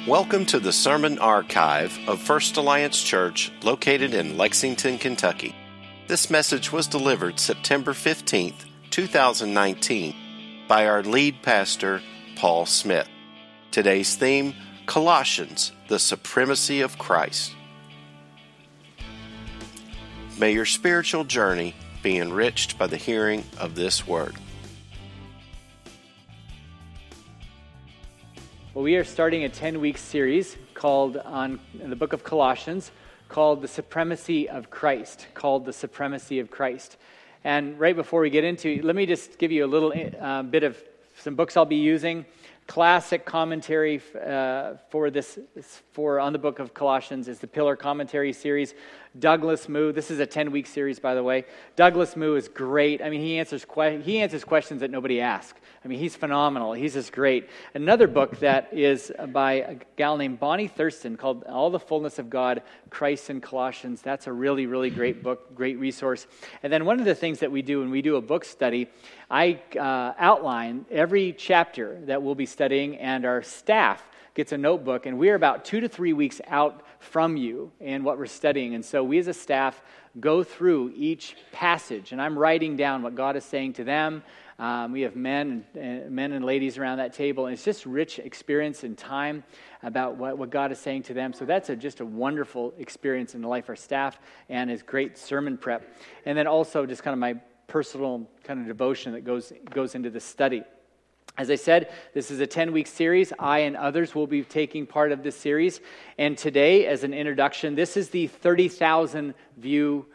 Welcome to the Sermon Archive of First Alliance Church, located in Lexington, Kentucky. This message was delivered September 15th, 2019, by our lead pastor, Paul Smith. Today's theme, Colossians, the Supremacy of Christ. May your spiritual journey be enriched by the hearing of this word. Well, we are starting a 10-week series called in the book of Colossians, called The Supremacy of Christ, And right before we get into it, let me just give you a little bit of some books I'll be using. Classic commentary on the book of Colossians is the Pillar Commentary series. Douglas Moo, this is a 10-week series, by the way. Douglas Moo is great. I mean, he answers questions that nobody asks. I mean, he's phenomenal. He's just great. Another book that is by a gal named Bonnie Thurston called All the Fullness of God, Christ in Colossians. That's a really, really great book, great resource. And then one of the things that we do when we do a book study, I outline every chapter that we'll be studying, and our staff gets a notebook, and we're about 2 to 3 weeks out from you in what we're studying. And so we as a staff go through each passage, and I'm writing down what God is saying to them. We have men and ladies around that table, and it's just rich experience and time about what God is saying to them. So that's just a wonderful experience in the life of our staff, and is great sermon prep. And then also just kind of my personal kind of devotion that goes into the study. As I said, this is a 10-week series. I and others will be taking part of this series. And today, as an introduction, this is the 30,000 view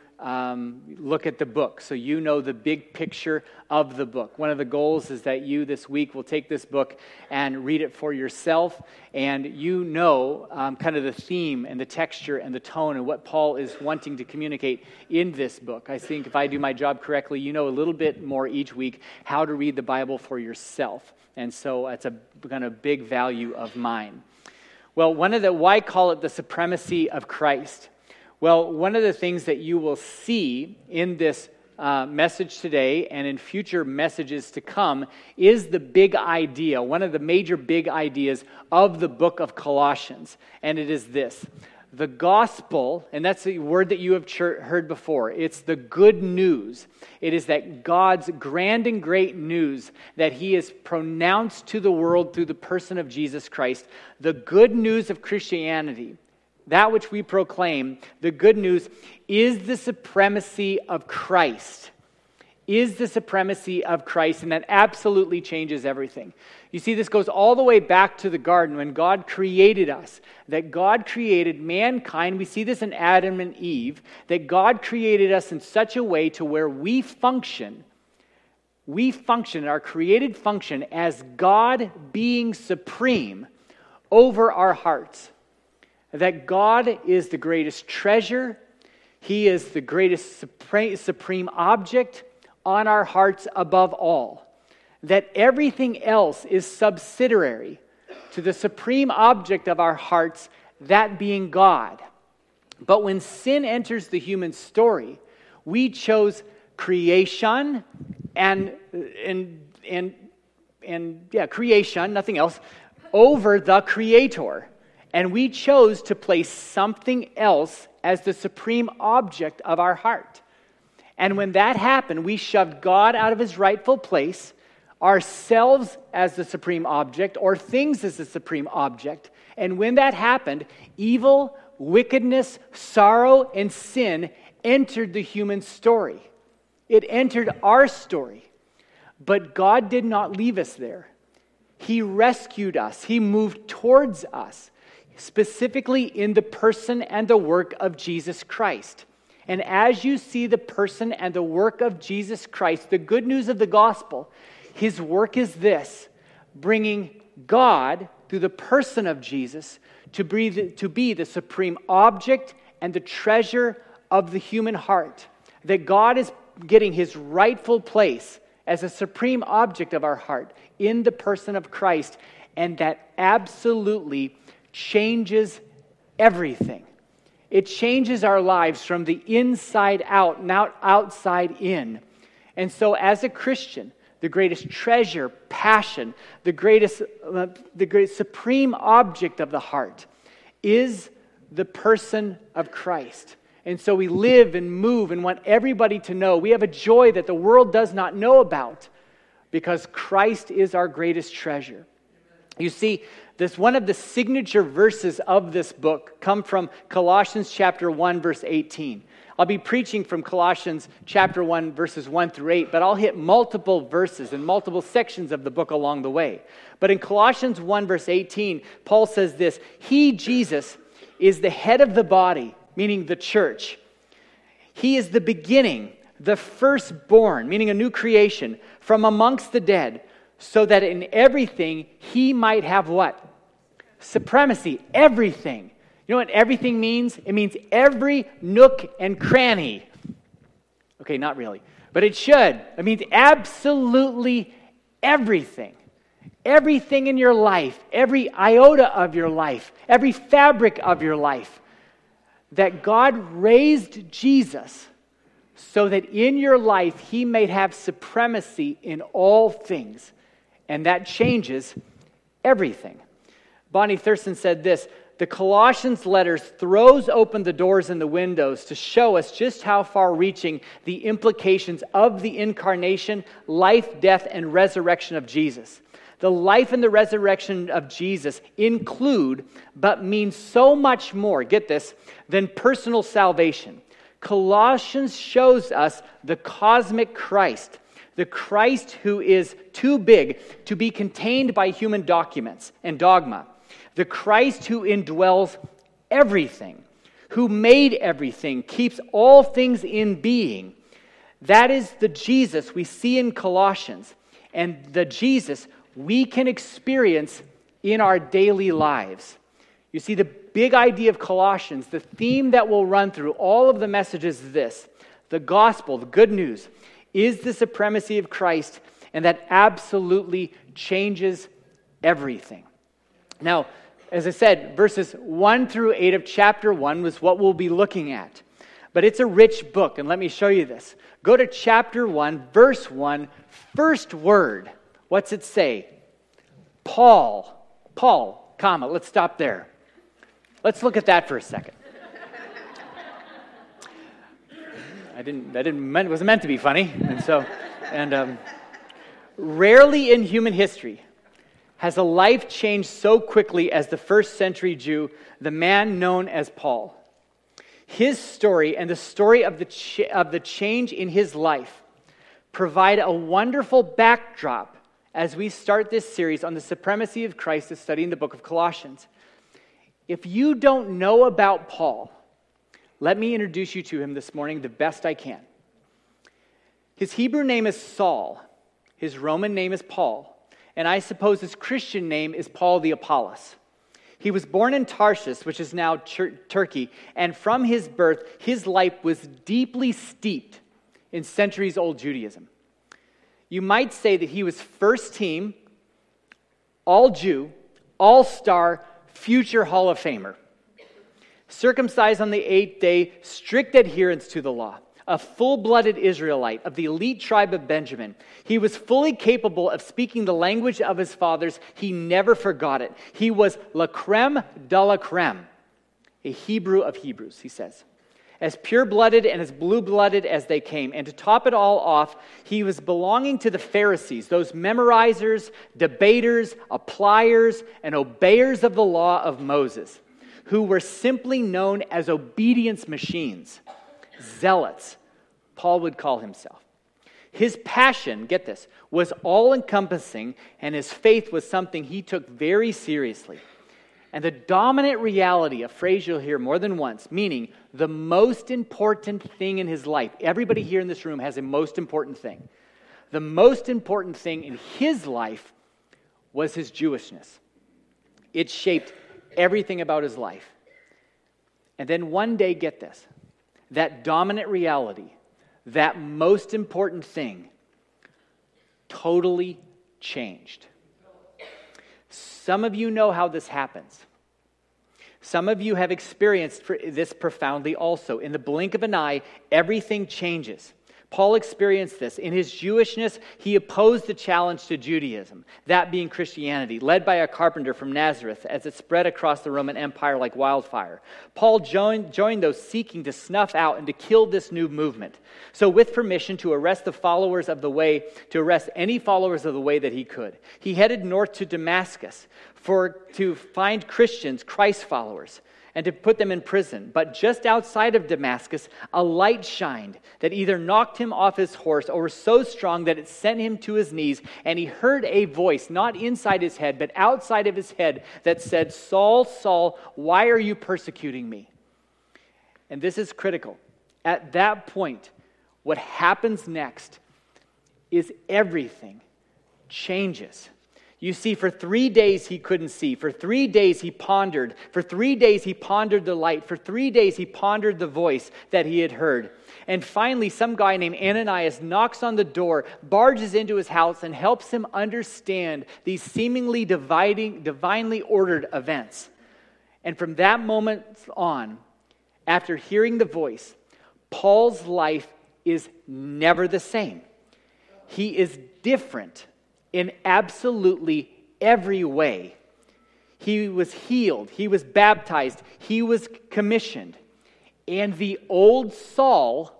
look at the book, so you know the big picture of the book. One of the goals is that you this week will take this book and read it for yourself, and you know kind of the theme and the texture and the tone and what Paul is wanting to communicate in this book. I think if I do my job correctly, you know a little bit more each week how to read the Bible for yourself, and so that's a kind of big value of mine. Well, why call it the supremacy of Christ? Well, one of the things that you will see in this message today and in future messages to come is the big idea, one of the major big ideas of the book of Colossians, and it is this. The gospel, and that's the word that you have heard before, it's the good news. It is that God's grand and great news that He has pronounced to the world through the person of Jesus Christ, the good news of Christianity. That which we proclaim, the good news, is the supremacy of Christ. And that absolutely changes everything. You see, this goes all the way back to the garden when God created us. That God created mankind. We see this in Adam and Eve. That God created us in such a way to where we function, our created function, as God being supreme over our hearts. That God is the greatest treasure. He is the greatest supreme object on our hearts above all. That everything else is subsidiary to the supreme object of our hearts, that being God. But when sin enters the human story, we chose creation creation, nothing else, over the Creator. And we chose to place something else as the supreme object of our heart. And when that happened, we shoved God out of His rightful place, ourselves as the supreme object, or things as the supreme object. And when that happened, evil, wickedness, sorrow, and sin entered the human story. It entered our story. But God did not leave us there. He rescued us. He moved towards us, specifically in the person and the work of Jesus Christ. And as you see the person and the work of Jesus Christ, the good news of the gospel, His work is this: bringing God, through the person of Jesus, to be the supreme object and the treasure of the human heart. That God is getting His rightful place as a supreme object of our heart in the person of Christ, and that absolutely changes everything. It changes our lives from the inside out, not outside in. And so as a Christian, the greatest treasure, passion, the great supreme object of the heart is the person of Christ. And so we live and move and want everybody to know. We have a joy that the world does not know about because Christ is our greatest treasure. You see, this one of the signature verses of this book come from Colossians chapter 1, verse 18. I'll be preaching from Colossians chapter 1, verses 1 through 8, but I'll hit multiple verses and multiple sections of the book along the way. But in Colossians 1, verse 18, Paul says this, He, Jesus, is the head of the body, meaning the church. He is the beginning, the firstborn, meaning a new creation, from amongst the dead, so that in everything he might have what? Supremacy. Everything. You know what everything means? It means every nook and cranny. Okay, not really, but it should. It means absolutely everything. Everything in your life, every iota of your life, every fabric of your life. That God raised Jesus so that in your life he may have supremacy in all things. And that changes everything. Bonnie Thurston said this, the Colossians letters throws open the doors and the windows to show us just how far-reaching the implications of the incarnation, life, death, and resurrection of Jesus. The life and the resurrection of Jesus include, but mean so much more, get this, than personal salvation. Colossians shows us the cosmic Christ, the Christ who is too big to be contained by human documents and dogma, the Christ who indwells everything, who made everything, keeps all things in being. That is the Jesus we see in Colossians, and the Jesus we can experience in our daily lives. You see, the big idea of Colossians, the theme that will run through all of the messages is this. The gospel, the good news, is the supremacy of Christ, and that absolutely changes everything. Now, as I said, verses 1 through 8 of chapter 1 was what we'll be looking at. But it's a rich book, and let me show you this. Go to chapter 1, verse 1, first word. What's it say? Paul, comma, let's stop there. Let's look at that for a second. It wasn't meant to be funny. And rarely in human history has a life changed so quickly as the first century Jew, the man known as Paul. His story and the story of the change in his life provide a wonderful backdrop as we start this series on the supremacy of Christ, studying the book of Colossians. If you don't know about Paul, let me introduce you to him this morning the best I can. His Hebrew name is Saul. His Roman name is Paul. And I suppose his Christian name is Paul the Apollos. He was born in Tarshish, which is now Turkey, and from his birth, his life was deeply steeped in centuries-old Judaism. You might say that he was first team, all Jew, all-star, future Hall of Famer. Circumcised on the 8th day, strict adherence to the law. A full-blooded Israelite of the elite tribe of Benjamin. He was fully capable of speaking the language of his fathers. He never forgot it. He was la creme de la creme, a Hebrew of Hebrews, he says. As pure-blooded and as blue-blooded as they came. And to top it all off, he was belonging to the Pharisees, those memorizers, debaters, appliers, and obeyers of the law of Moses, who were simply known as obedience machines, zealots, Paul would call himself. His passion, get this, was all-encompassing, and his faith was something he took very seriously. And the dominant reality, a phrase you'll hear more than once, meaning the most important thing in his life. Everybody here in this room has a most important thing. The most important thing in his life was his Jewishness. It shaped everything about his life. And then one day, get this, that dominant reality, that most important thing, totally changed. Some of you know how this happens. Some of you have experienced this profoundly also. In the blink of an eye, everything changes. Paul experienced this. In his Jewishness, he opposed the challenge to Judaism, that being Christianity, led by a carpenter from Nazareth as it spread across the Roman Empire like wildfire. Paul joined those seeking to snuff out and to kill this new movement. So with permission to arrest any followers of the way that he could, he headed north to Damascus to find Christians, Christ followers, and to put them in prison. But just outside of Damascus, a light shined that either knocked him off his horse or was so strong that it sent him to his knees, and he heard a voice, not inside his head, but outside of his head, that said, "Saul, Saul, why are you persecuting me?" And this is critical. At that point, what happens next is everything changes. You see, for 3 days he couldn't see. For 3 days he pondered. For 3 days he pondered the light. For 3 days he pondered the voice that he had heard. And finally, some guy named Ananias knocks on the door, barges into his house, and helps him understand these seemingly divinely ordered events. And from that moment on, after hearing the voice, Paul's life is never the same. He is different in absolutely every way. He was healed. He was baptized. He was commissioned. And the old Saul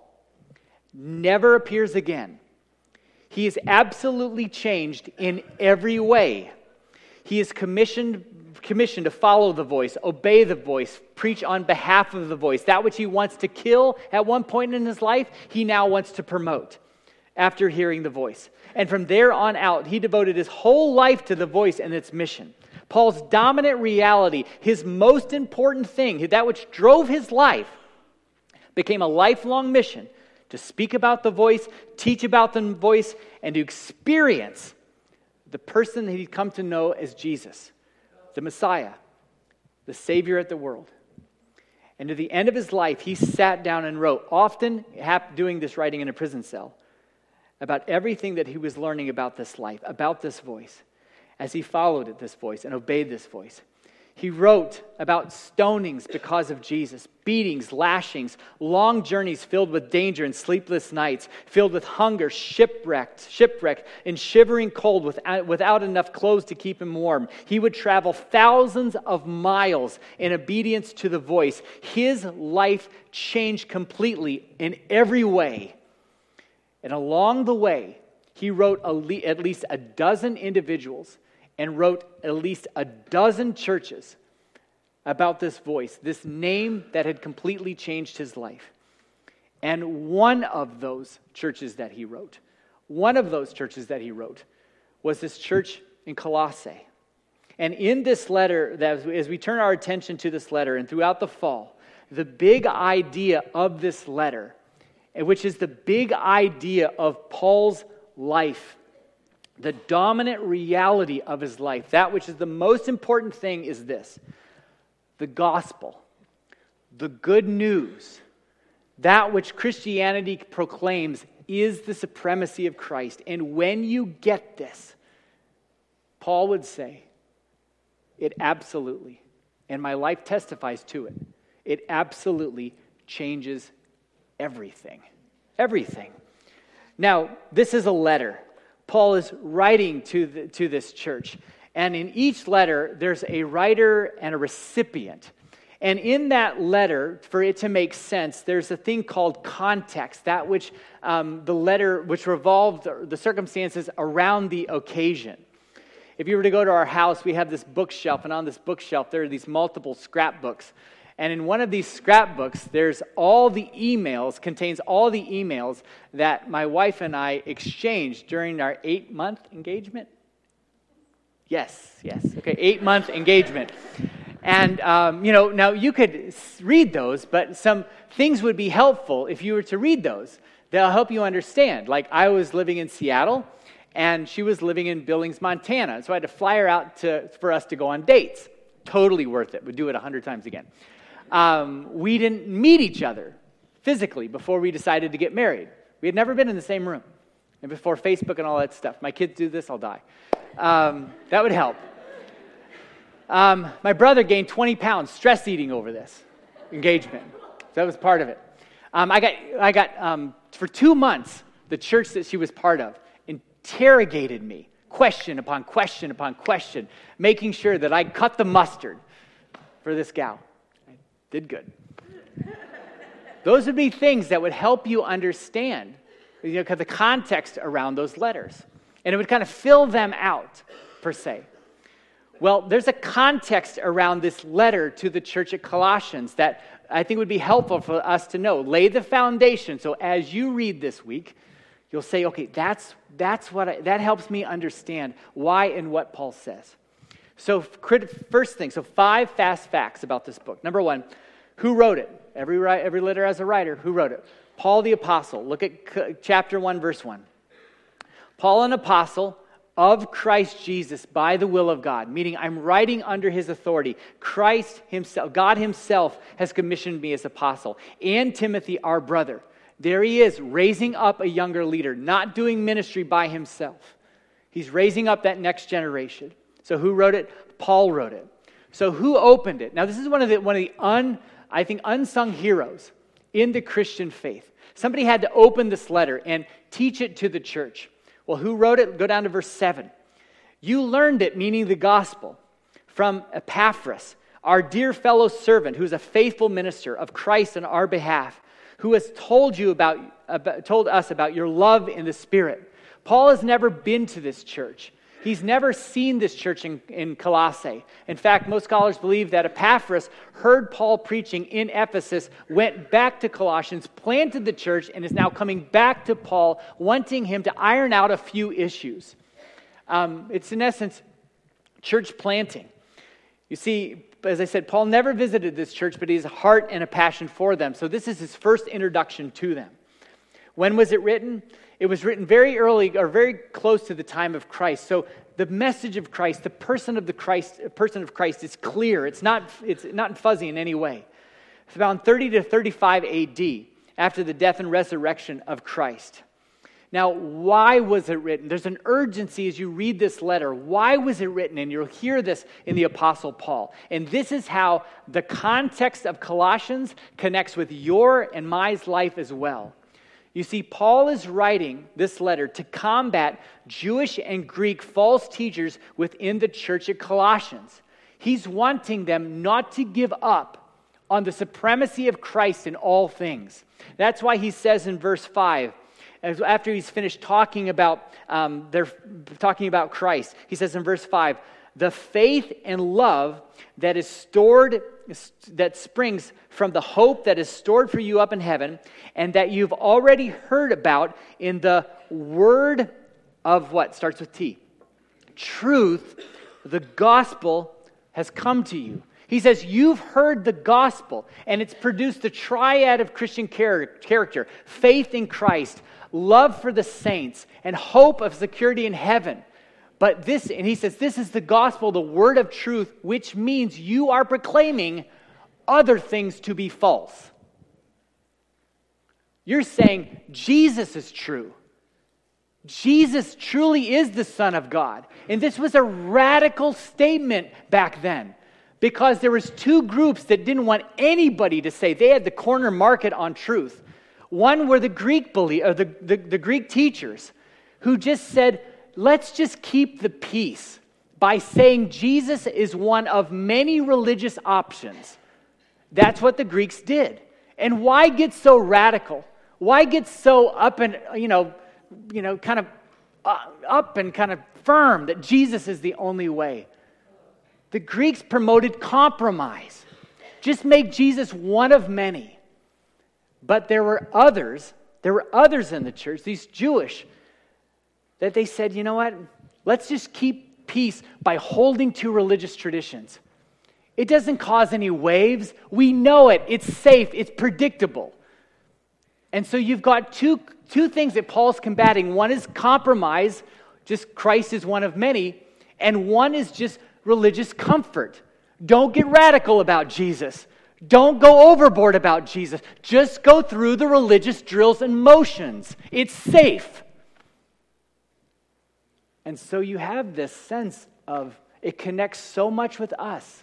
never appears again. He is absolutely changed in every way. He is commissioned to follow the voice, obey the voice, preach on behalf of the voice. That which he wants to kill at one point in his life, he now wants to promote after hearing the voice. And from there on out, he devoted his whole life to the voice and its mission. Paul's dominant reality, his most important thing, that which drove his life, became a lifelong mission to speak about the voice, teach about the voice, and to experience the person that he'd come to know as Jesus, the Messiah, the Savior of the world. And to the end of his life, he sat down and wrote, often doing this writing in a prison cell, about everything that he was learning about this life, about this voice, as he followed this voice and obeyed this voice. He wrote about stonings because of Jesus, beatings, lashings, long journeys filled with danger and sleepless nights, filled with hunger, shipwreck, and shivering cold without enough clothes to keep him warm. He would travel thousands of miles in obedience to the voice. His life changed completely in every way. And along the way, he wrote at least a dozen individuals and wrote at least a dozen churches about this voice, this name that had completely changed his life. And one of those churches that he wrote was this church in Colossae. And in this letter, as we turn our attention to this letter and throughout the fall, the big idea of this letter, which is the big idea of Paul's life, the dominant reality of his life, that which is the most important thing, is this: the gospel, the good news, that which Christianity proclaims is the supremacy of Christ. And when you get this, Paul would say, it absolutely, and my life testifies to it, it absolutely changes everything. Everything. Now, this is a letter. Paul is writing to this church. And in each letter, there's a writer and a recipient. And in that letter, for it to make sense, there's a thing called context, that which the letter, which revolved the circumstances around the occasion. If you were to go to our house, we have this bookshelf, and on this bookshelf, there are these multiple scrapbooks. And in one of these scrapbooks, contains all the emails that my wife and I exchanged during our 8-month engagement. Yes. Okay, 8-month engagement. And, now you could read those, but some things would be helpful if you were to read those. They'll help you understand. Like, I was living in Seattle, and she was living in Billings, Montana. So I had to fly her out for us to go on dates. Totally worth it. We'd do it 100 times again. We didn't meet each other physically before we decided to get married. We had never been in the same room. And before Facebook and all that stuff. My kids do this, I'll die. That would help. My brother gained 20 pounds stress eating over this engagement. That was part of it. I got for 2 months, the church that she was part of interrogated me, question upon question upon question, making sure that I cut the mustard for this gal. I did good. Those would be things that would help you understand, the context around those letters. And it would kind of fill them out, per se. Well, there's a context around this letter to the church at Colossians that I think would be helpful for us to know. Lay the foundation, so as you read this week, you'll say, okay, that helps me understand why and what Paul says. So first thing, 5 fast facts about this book. Number 1, who wrote it? Every letter has a writer. Who wrote it? Paul the Apostle. Look at chapter 1, verse 1. Paul, an apostle of Christ Jesus by the will of God, meaning I'm writing under his authority. Christ himself, God himself has commissioned me as apostle. And Timothy, our brother. There he is, raising up a younger leader, not doing ministry by himself. He's raising up that next generation. So who wrote it? Paul wrote it. So who opened it? Now this is one of the unsung heroes in the Christian faith. Somebody had to open this letter and teach it to the church. Well, who wrote it? Go down to verse 7. You learned it, meaning the gospel, from Epaphras, our dear fellow servant, who's a faithful minister of Christ on our behalf, who has told us about your love in the Spirit. Paul has never been to this church. He's never seen this church in Colossae. In fact, most scholars believe that Epaphras heard Paul preaching in Ephesus, went back to Colossians, planted the church, and is now coming back to Paul, wanting him to iron out a few issues. It's in essence church planting. You see, as I said, Paul never visited this church, but he has a heart and a passion for them. So this is his first introduction to them. When was it written? It was written very early or very close to the time of Christ. So the message of Christ, the person of Christ is clear. It's not fuzzy in any way. It's about 30 to 35 AD, after the death and resurrection of Christ. Now, why was it written? There's an urgency as you read this letter. Why was it written? And you'll hear this in the Apostle Paul. And this is how the context of Colossians connects with your and my life as well. You see, Paul is writing this letter to combat Jewish and Greek false teachers within the church at Colossians. He's wanting them not to give up on the supremacy of Christ in all things. That's why he says in verse 5, after he's finished talking about Christ, he says in verse 5, the faith and love that springs from the hope that is stored for you up in heaven, and that you've already heard about in the word of what? Starts with T. Truth, the gospel has come to you. He says, you've heard the gospel, and it's produced the triad of Christian character, faith in Christ, love for the saints, and hope of security in heaven. But and he says, this is the gospel, the word of truth, which means you are proclaiming other things to be false. You're saying Jesus is true. Jesus truly is the Son of God. And this was a radical statement back then, because there was 2 groups that didn't want anybody to say. They had the corner market on truth. One were the Greek the Greek teachers who just said, let's just keep the peace by saying Jesus is one of many religious options. That's what the Greeks did. And why get so radical? Why get so up and kind of firm that Jesus is the only way? The Greeks promoted compromise. Just make Jesus one of many. But there were others in the church, these Jewish, that they said, you know what? Let's just keep peace by holding to religious traditions. It doesn't cause any waves. We know it. It's safe. It's predictable. And so you've got two things that Paul's combating. One is compromise, just Christ is one of many, and one is just religious comfort. Don't get radical about Jesus. Don't go overboard about Jesus. Just go through the religious drills and motions. It's safe. And so you have this sense of it connects so much with us.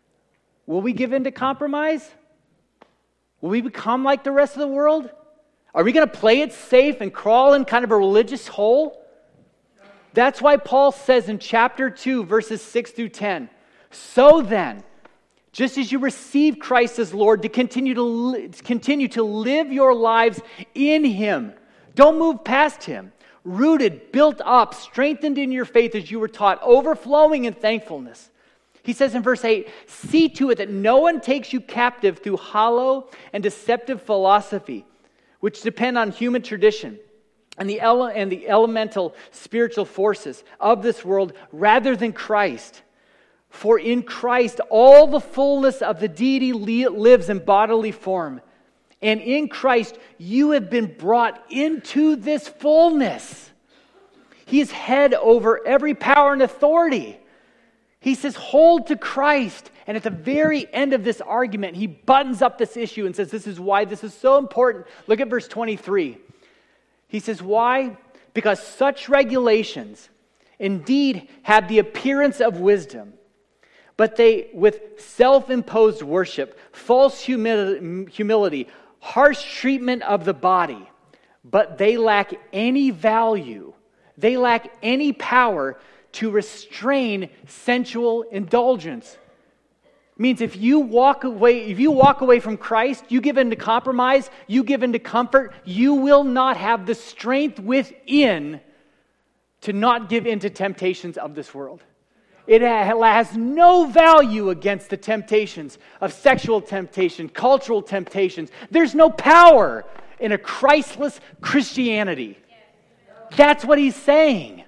Will we give in to compromise? Will we become like the rest of the world? Are we going to play it safe and crawl in kind of a religious hole? That's why Paul says in chapter 2, verses 6 through 10, so then, just as you receive Christ as Lord, to continue to live your lives in Him. Don't move past Him. Rooted, built up, strengthened in your faith as you were taught, overflowing in thankfulness. He says in verse 8, see to it that no one takes you captive through hollow and deceptive philosophy, which depend on human tradition and the elemental spiritual forces of this world rather than Christ. For in Christ all the fullness of the deity lives in bodily form. And in Christ you have been brought into this fullness. He is head over every power and authority. He says, hold to Christ. And at the very end of this argument, he buttons up this issue and says, this is why this is so important. Look at verse 23. He says, why? Because such regulations indeed have the appearance of wisdom, but they, with self-imposed worship, false humility, harsh treatment of the body, but they lack any value. They lack any power to restrain sensual indulgence. Means if you walk away from Christ, you give in to compromise, you give in to comfort, you will not have the strength within to not give in to temptations of this world. It has no value against the temptations of sexual temptation, cultural temptations. There's no power in a Christless Christianity. That's what he's saying.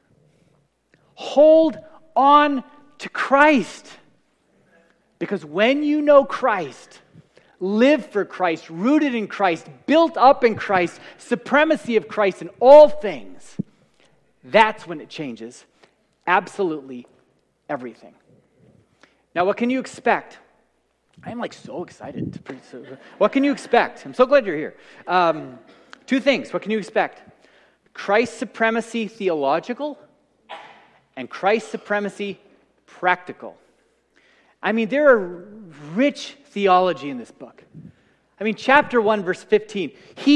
Hold on to Christ. Because when you know Christ, live for Christ, rooted in Christ, built up in Christ, supremacy of Christ in all things, that's when it changes absolutely everything. Now, what can you expect? I'm so excited to preach. What can you expect? I'm so glad you're here. Two things. What can you expect? Christ's supremacy theological and Christ's supremacy practical. There are rich theology in this book. Chapter 1, verse 15.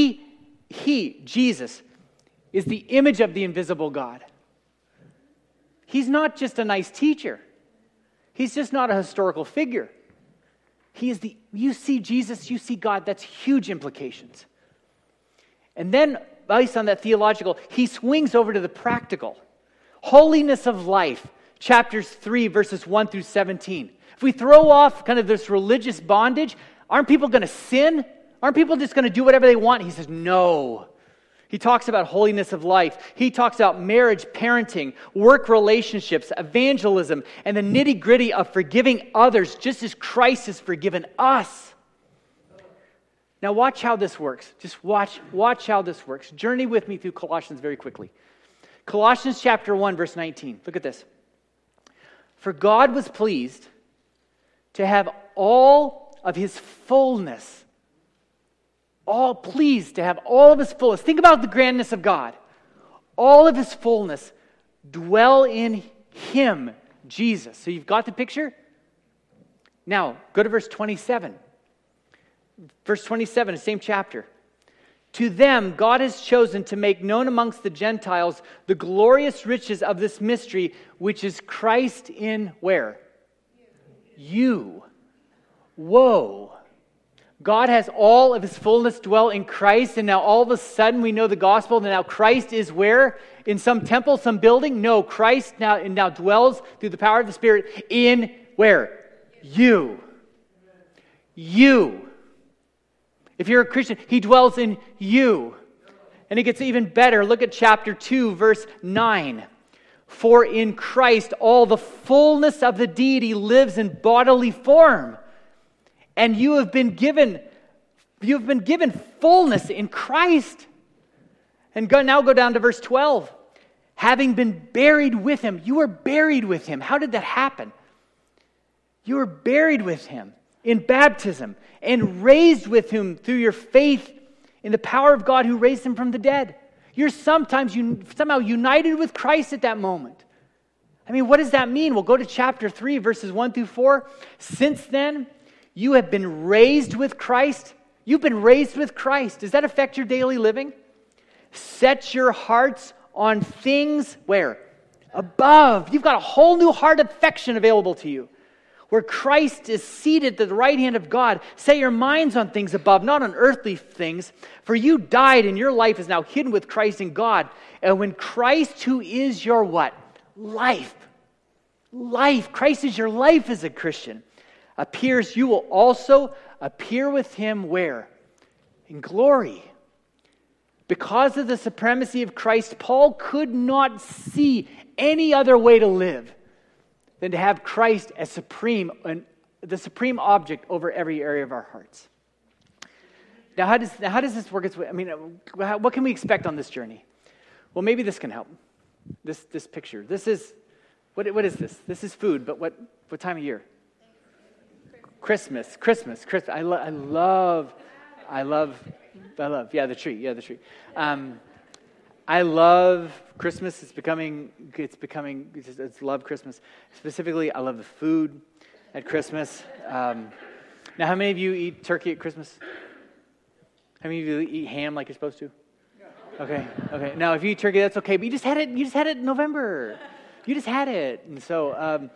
He, Jesus, is the image of the invisible God. He's not just a nice teacher. He's just not a historical figure. You see Jesus, you see God, that's huge implications. And then, based on that theological, he swings over to the practical. Holiness of life, chapters 3, verses 1 through 17. If we throw off kind of this religious bondage, aren't people going to sin? Aren't people just going to do whatever they want? He says, no. He talks about holiness of life. He talks about marriage, parenting, work relationships, evangelism, and the nitty-gritty of forgiving others just as Christ has forgiven us. Now watch how this works. Just watch how this works. Journey with me through Colossians very quickly. Colossians chapter 1, verse 19. Look at this. For God was pleased to have all of his fullness. Pleased to have all of his fullness. Think about the grandness of God. All of his fullness dwell in him, Jesus. So you've got the picture? Now, go to verse 27. Verse 27, the same chapter. To them, God has chosen to make known amongst the Gentiles the glorious riches of this mystery, which is Christ in where? You. Whoa. God has all of his fullness dwell in Christ, and now all of a sudden we know the gospel, and now Christ is where? In some temple, some building? No, Christ now dwells through the power of the Spirit in where? You. You. If you're a Christian, he dwells in you. And it gets even better. Look at chapter 2, verse 9. For in Christ all the fullness of the deity lives in bodily form. And you have been given fullness in Christ. And now go down to verse 12. Having been buried with him. You were buried with him. How did that happen? You were buried with him in baptism and raised with him through your faith in the power of God who raised him from the dead. You're somehow united with Christ at that moment. What does that mean? Well, go to chapter 3, verses 1 through 4. Since then, you have been raised with Christ. You've been raised with Christ. Does that affect your daily living? Set your hearts on things where? Above. You've got a whole new heart affection available to you. Where Christ is seated at the right hand of God. Set your minds on things above, not on earthly things. For you died and your life is now hidden with Christ in God. And when Christ, who is your what? Life. Life. Christ is your life as a Christian. Appears, you will also appear with him where? In glory. Because of the supremacy of Christ, Paul could not see any other way to live than to have Christ as supreme, the supreme object over every area of our hearts. Now, how does this work its way? I mean, what can we expect on this journey? Well, maybe this can help. This picture. This is, what is this? This is food, but what time of year? Christmas. I love, yeah, the tree. I love Christmas. It's love Christmas. Specifically, I love the food at Christmas. Now, how many of you eat turkey at Christmas? How many of you eat ham like you're supposed to? Okay. Now, if you eat turkey, that's okay. But you just had it in November. You just had it, and so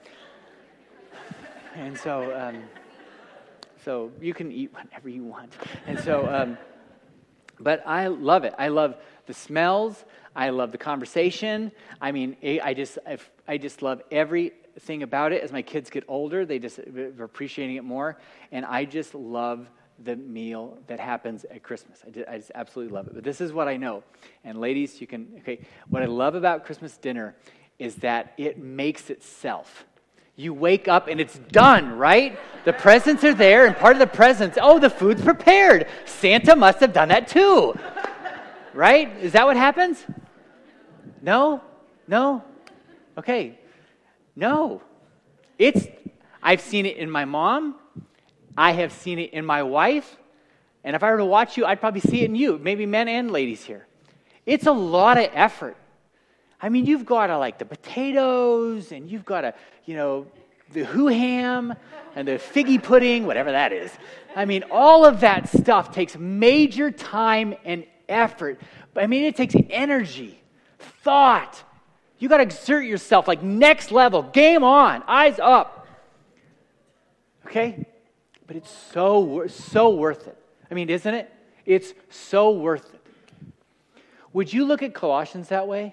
you can eat whatever you want. And so, but I love it. I love the smells. I love the conversation. I mean, I just love everything about it. As my kids get older, they're appreciating it more, and I just love the meal that happens at Christmas. I just absolutely love it. But this is what I know. And ladies, what I love about Christmas dinner is that it makes itself. You wake up and it's done, right? The presents are there, and part of the presents, the food's prepared. Santa must have done that too. Right? Is that what happens? No? Okay. No. I've seen it in my mom. I have seen it in my wife. And if I were to watch you, I'd probably see it in you. Maybe men and ladies here. It's a lot of effort. I mean, you've got to the potatoes, and you've got to, the hoo ham and the figgy pudding, whatever that is. I mean, all of that stuff takes major time and effort. But I mean, it takes energy, thought. You got to exert yourself next level, game on, eyes up. Okay? But it's so worth it. I mean, isn't it? It's so worth it. Would you look at Colossians that way?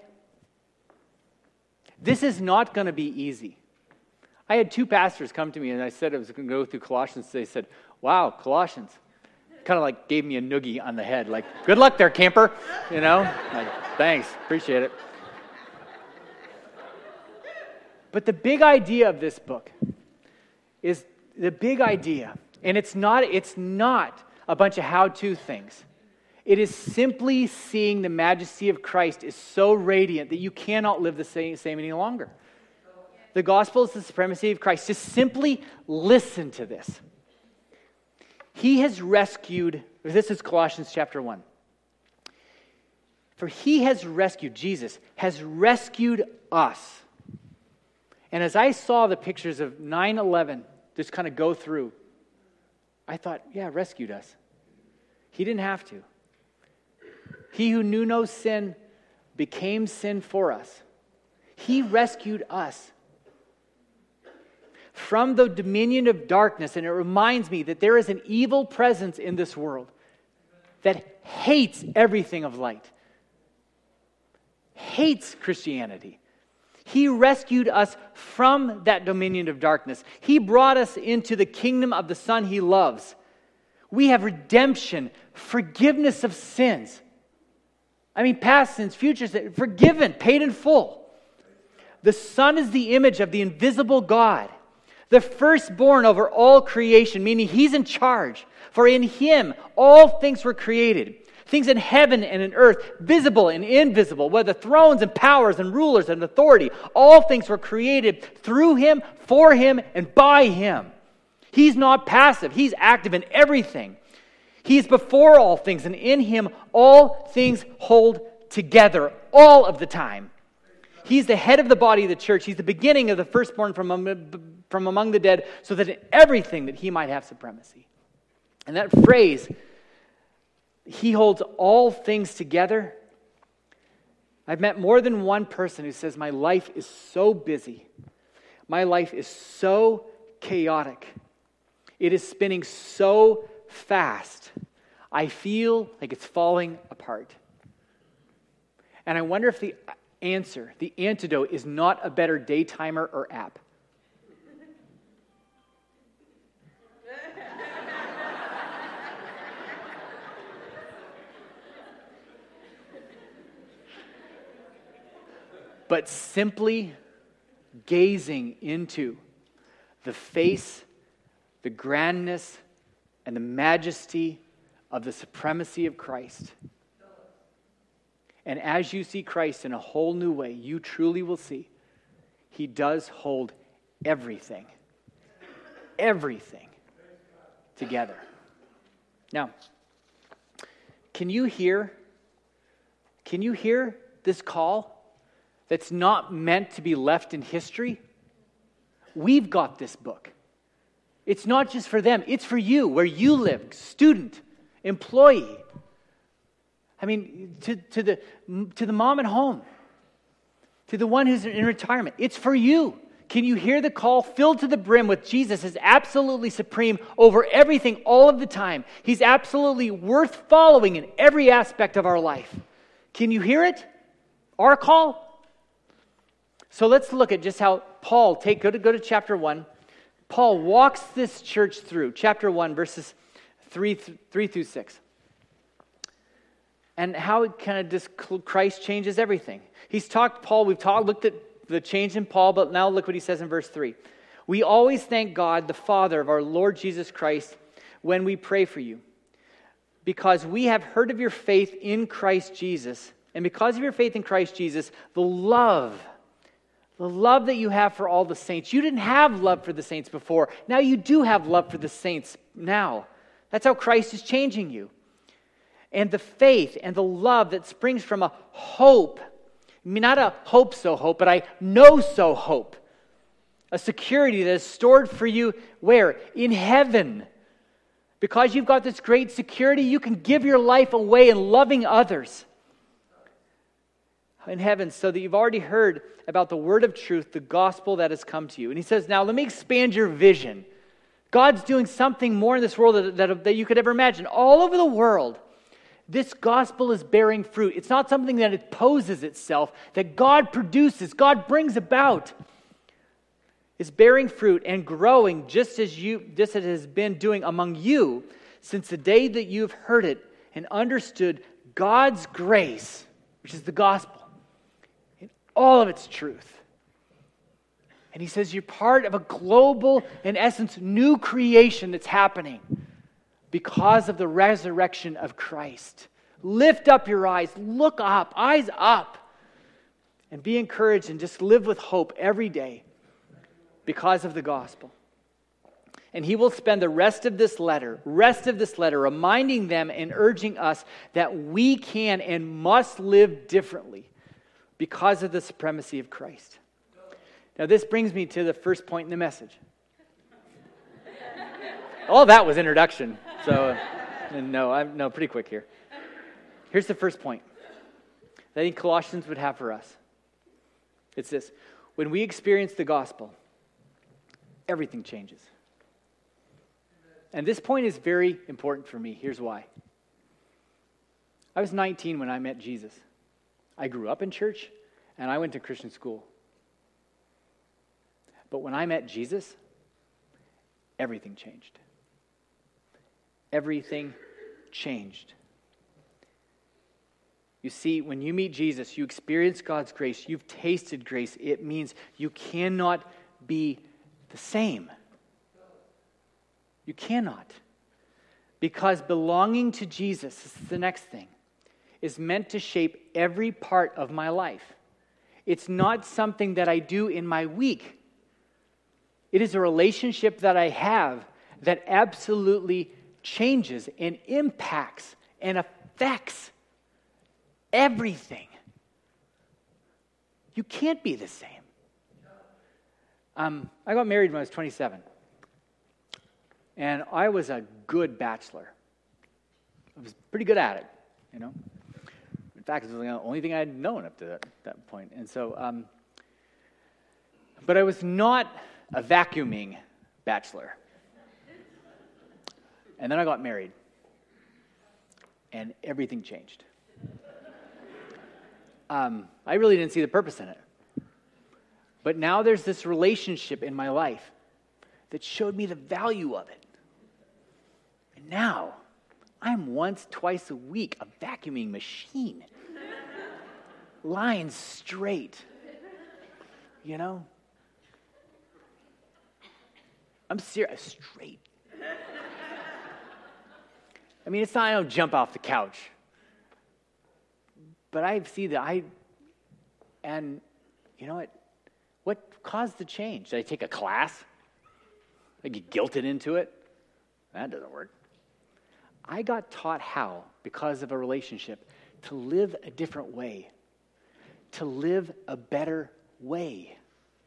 This is not going to be easy. I had two pastors come to me, and I said I was going to go through Colossians. They said, wow, Colossians. Kind of gave me a noogie on the head, good luck there, camper. Thanks, appreciate it. But the big idea of this book is the big idea, and it's not a bunch of how-to things. It is simply seeing the majesty of Christ is so radiant that you cannot live the same any longer. The gospel is the supremacy of Christ. Just simply listen to this. He has rescued, this is Colossians chapter 1. For he has rescued, Jesus has rescued us. And as I saw the pictures of 9/11 just kind of go through, I thought, yeah, rescued us. He didn't have to. He who knew no sin became sin for us. He rescued us from the dominion of darkness. And it reminds me that there is an evil presence in this world that hates everything of light, hates Christianity. He rescued us from that dominion of darkness. He brought us into the kingdom of the Son he loves. We have redemption, forgiveness of sins. I mean, past sins, future sins, forgiven, paid in full. The Son is the image of the invisible God, the firstborn over all creation, meaning he's in charge. For in him all things were created, things in heaven and in earth, visible and invisible, whether thrones and powers and rulers and authority, all things were created through him, for him, and by him. He's not passive. He's active in everything. He's before all things, and in him all things hold together all of the time. He's the head of the body of the church. He's the beginning of the firstborn from among the dead, so that in everything that he might have supremacy. And that phrase He holds all things together. I've met more than one person who says, my life is so busy. My life is so chaotic. It is spinning so fast. I feel like it's falling apart. And I wonder if the answer, the antidote, is not a better daytimer or app. But simply gazing into the face, the grandness, and the majesty of the supremacy of Christ. And as you see Christ in a whole new way, you truly will see He does hold everything together. Now, can you hear this call that's not meant to be left in history? We've got this book. It's not just for them, it's for you, where you live, student, employee. I mean, to the mom at home, to the one who's in retirement. It's for you. Can you hear the call? Filled to the brim with Jesus is absolutely supreme over everything all of the time. He's absolutely worth following in every aspect of our life. Can you hear it? Our call? So let's look at just how Paul, go to chapter 1. Paul walks this church through, chapter 1, verses 3 through 6. And how it kind of just Christ changes everything. We've looked at the change in Paul, but now look what he says in verse 3. We always thank God, the Father of our Lord Jesus Christ, when we pray for you, because we have heard of your faith in Christ Jesus, and because of your faith in Christ Jesus, the love that you have for all the saints. You didn't have love for the saints before. Now you do have love for the saints now. That's how Christ is changing you. And the faith and the love that springs from a hope. I mean, not a hope so hope, but I know so hope. A security that is stored for you where? In heaven. Because you've got this great security, you can give your life away in loving others in heaven, so that you've already heard about the word of truth, the gospel that has come to you. And he says, now let me expand your vision. God's doing something more in this world that you could ever imagine. All over the world, this gospel is bearing fruit. It's not something that opposes itself, that God produces, God brings about. It's bearing fruit and growing just as it has been doing among you since the day that you've heard it and understood God's grace, which is the gospel, in all of its truth. And he says you're part of a global, in essence, new creation that's happening because of the resurrection of Christ. Lift up your eyes, look up, eyes up, and be encouraged and just live with hope every day because of the gospel. And he will spend the rest of this letter reminding them and urging us that we can and must live differently because of the supremacy of Christ. Now this brings me to the first point in the message. All that was introduction. So, no, pretty quick here. Here's the first point that I think Colossians would have for us. It's this. When we experience the gospel, everything changes. And this point is very important for me. Here's why. I was 19 when I met Jesus. I grew up in church, and I went to Christian school. But when I met Jesus, everything changed. Everything changed. You see, when you meet Jesus, you experience God's grace, you've tasted grace. It means you cannot be the same. You cannot. Because belonging to Jesus, this is the next thing, is meant to shape every part of my life. It's not something that I do in my week. It is a relationship that I have that absolutely changes and impacts and affects everything. You can't be the same. I got married when I was 27. And I was a good bachelor. I was pretty good at it, you know. In fact, it was the only thing I'd known up to that point. And so, but I was not a vacuuming bachelor. And then I got married. And everything changed. I really didn't see the purpose in it. But now there's this relationship in my life that showed me the value of it. And now, I'm once, twice a week a vacuuming machine. Lines straight. You know? I'm serious, straight. I mean, it's not I don't jump off the couch. But I see that and you know what caused the change? Did I take a class? I get guilted into it? That doesn't work. I got taught how, because of a relationship, to live a different way, to live a better way.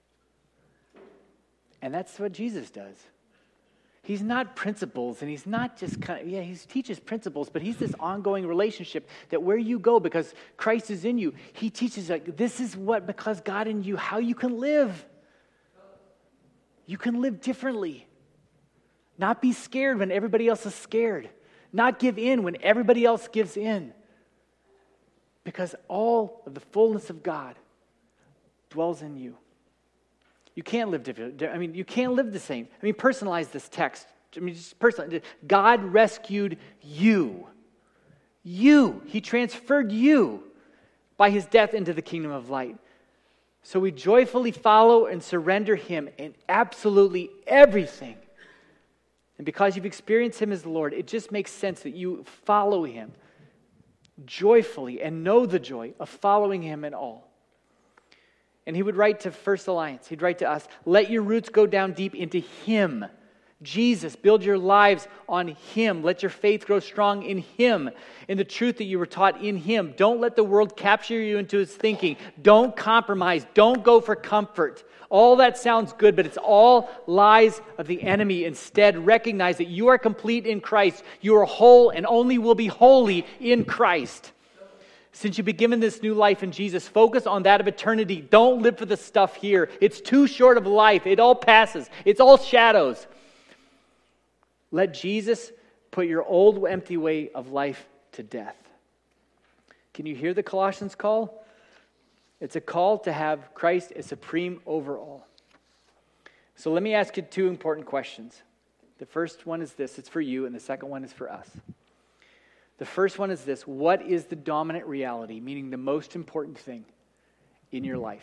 And that's what Jesus does. He's not principles, and he's not just he teaches principles, but he's this ongoing relationship that where you go, because Christ is in you, he teaches like this is what, because God in you, how you can live. You can live differently. Not be scared when everybody else is scared. Not give in when everybody else gives in. Because all of the fullness of God dwells in you. You can't live different. I mean, you can't live the same. I mean, personalize this text. I mean, just personalize. God rescued you. You. He transferred you by his death into the kingdom of light. So we joyfully follow and surrender him in absolutely everything. And because you've experienced him as the Lord, it just makes sense that you follow him joyfully and know the joy of following him in all. And he would write to First Alliance, he'd write to us, let your roots go down deep into him. Jesus, build your lives on him. Let your faith grow strong in him, in the truth that you were taught in him. Don't let the world capture you into its thinking. Don't compromise. Don't go for comfort. All that sounds good, but it's all lies of the enemy. Instead, recognize that you are complete in Christ. You are whole and only will be holy in Christ. Since you've been given this new life in Jesus, focus on that of eternity. Don't live for the stuff here. It's too short of life. It all passes. It's all shadows. Let Jesus put your old empty way of life to death. Can you hear the Colossians call? It's a call to have Christ as supreme over all. So let me ask you two important questions. The first one is this. It's for you, and the second one is for us. The first one is this. What is the dominant reality, meaning the most important thing in your life?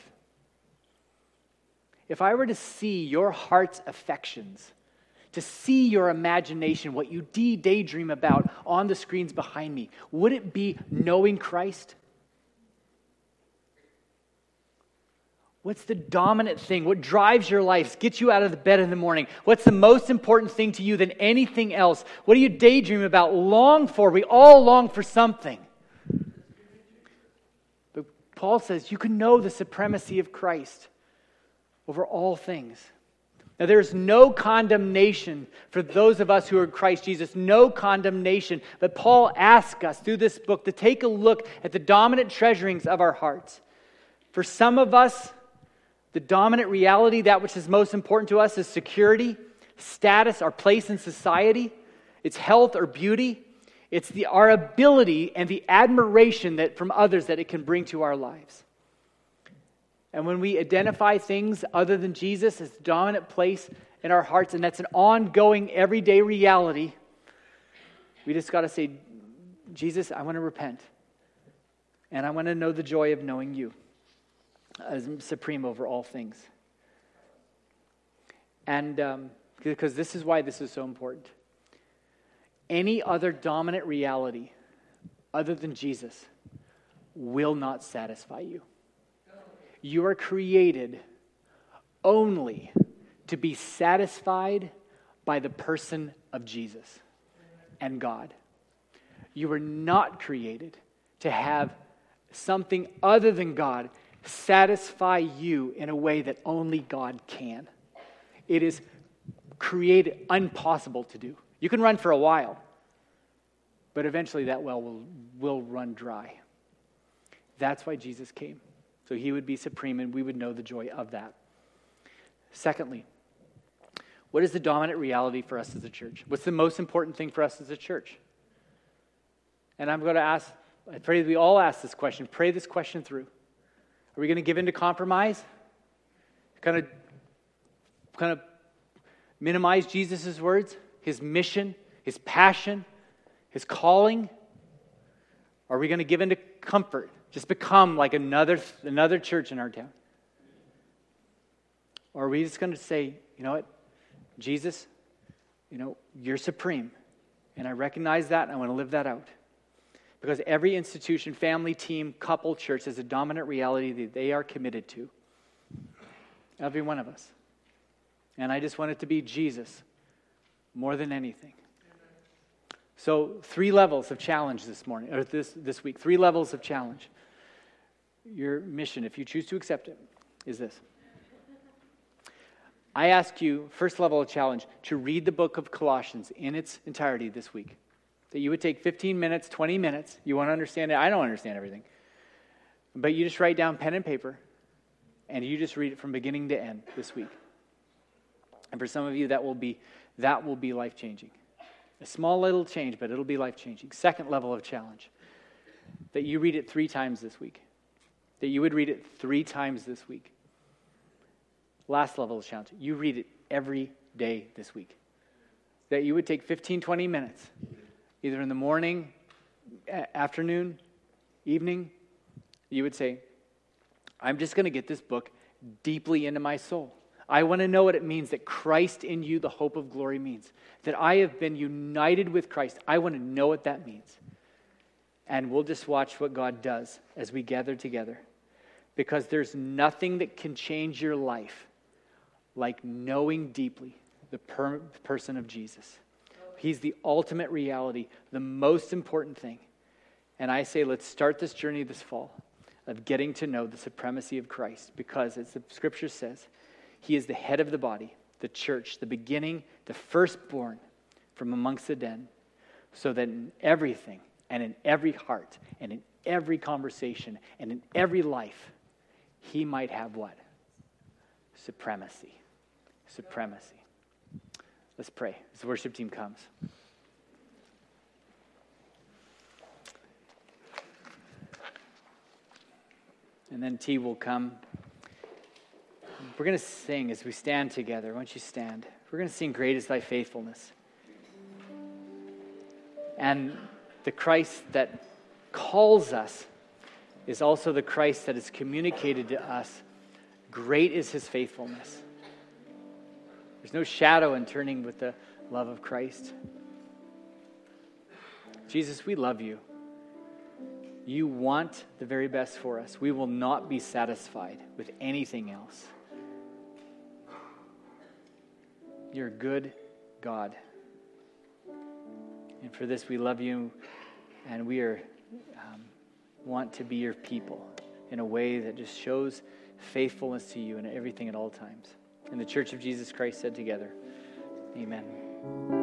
If I were to see your heart's affections, to see your imagination, what you daydream about on the screens behind me, would it be knowing Christ? What's the dominant thing? What drives your life? Gets you out of the bed in the morning? What's the most important thing to you than anything else? What do you daydream about, long for? We all long for something. But Paul says you can know the supremacy of Christ over all things. Now, there's no condemnation for those of us who are in Christ Jesus, no condemnation. But Paul asks us through this book to take a look at the dominant treasurings of our hearts. For some of us, the dominant reality, that which is most important to us, is security, status, our place in society. It's health or beauty. It's our ability and the admiration that from others that it can bring to our lives. And when we identify things other than Jesus as the dominant place in our hearts, and that's an ongoing, everyday reality, we just got to say, Jesus, I want to repent. And I want to know the joy of knowing you as supreme over all things. And because this is why this is so important. Any other dominant reality other than Jesus will not satisfy you. You are created only to be satisfied by the person of Jesus and God. You were not created to have something other than God satisfy you in a way that only God can. It is created impossible to do. You can run for a while, But eventually that well will run dry. That's why Jesus came. So he would be supreme and we would know the joy of that. Secondly, what is the dominant reality for us as a church? What's the most important thing for us as a church? And I'm going to ask, I pray that we all ask this question. Pray this question through. Are we going to give in to compromise? Kind of minimize Jesus' words, his mission, his passion, his calling? Are we going to give in to comfort? Just become like another church in our town? Or are we just going to say, you know what, Jesus, you're supreme. And I recognize that and I want to live that out. Because every institution, family, team, couple, church has a dominant reality that they are committed to. Every one of us. And I just want it to be Jesus more than anything. So 3 levels of challenge this morning, or this week. 3 levels of challenge. Your mission, if you choose to accept it, is this. I ask you, first level of challenge, to read the book of Colossians in its entirety this week. That you would take 15 minutes, 20 minutes. You want to understand it? I don't understand everything. But you just write down pen and paper, and you just read it from beginning to end this week. And for some of you, that will be life-changing. A small little change, but it'll be life-changing. Second level of challenge, that you read it 3 times this week. That you would read it 3 times this week. Last level of challenge, you read it every day this week. That you would take 15, 20 minutes, either in the morning, afternoon, evening. You would say, I'm just going to get this book deeply into my soul. I want to know what it means that Christ in you, the hope of glory, means. That I have been united with Christ. I want to know what that means. And we'll just watch what God does as we gather together. Because there's nothing that can change your life like knowing deeply the person of Jesus. He's the ultimate reality, the most important thing. And I say, let's start this journey this fall of getting to know the supremacy of Christ. Because as the scripture says, he is the head of the body, the church, the beginning, the firstborn from amongst the dead. So that in everything and in every heart and in every conversation and in every life, he might have what? Supremacy. Supremacy. Let's pray as the worship team comes. And then T will come. We're going to sing as we stand together. Why don't you stand? We're going to sing Great is Thy Faithfulness. And the Christ that calls us is also the Christ that is communicated to us. Great is his faithfulness. There's no shadow in turning with the love of Christ. Jesus, we love you. You want the very best for us. We will not be satisfied with anything else. You're a good God. And for this, we love you, and we want to be your people in a way that just shows faithfulness to you in everything at all times. And the Church of Jesus Christ said together, amen.